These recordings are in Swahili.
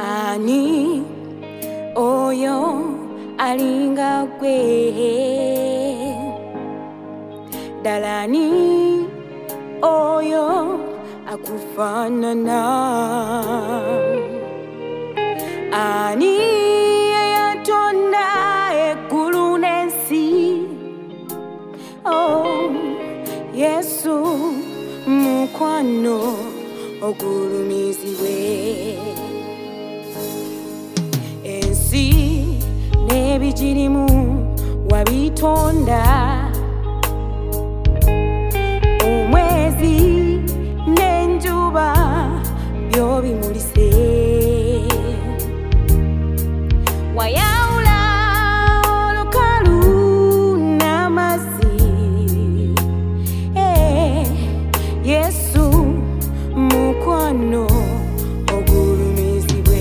Ani oyo alinga gwe dalani oyo akufanana ani eyatonda eggulu n'ensi oh Yesu mukwano ogulumizibwe ensi n'ebigirimu wabitonda omwezi n'enjuba byo bimulise wayawula olukalu n'amazzi Yesu mukwano ogulumizibwe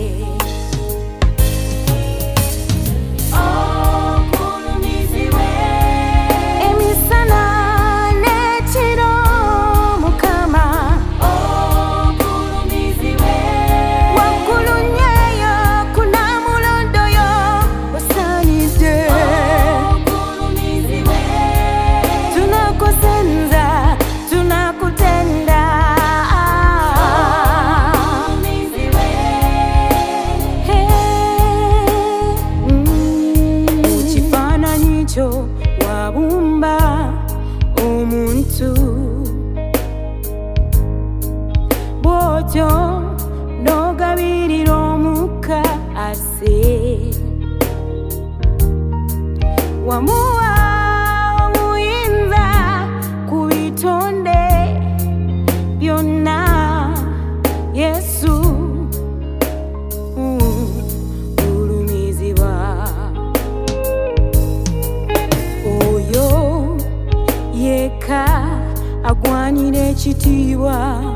ogulumizibwe emisana n'ekiro Mukama ogulumizibwe waggulu nnyo kunamulondo yo osaanidde ogulumizibwe tunakusenza tunakutenda mukifaananyi kyo wabumba omuntu bw'otyo n'ogabirira omukka ase wamuwa obuyinza ku bitonde byonna Yesu ulumizibwa oyo yekka agwanira ekitiibwa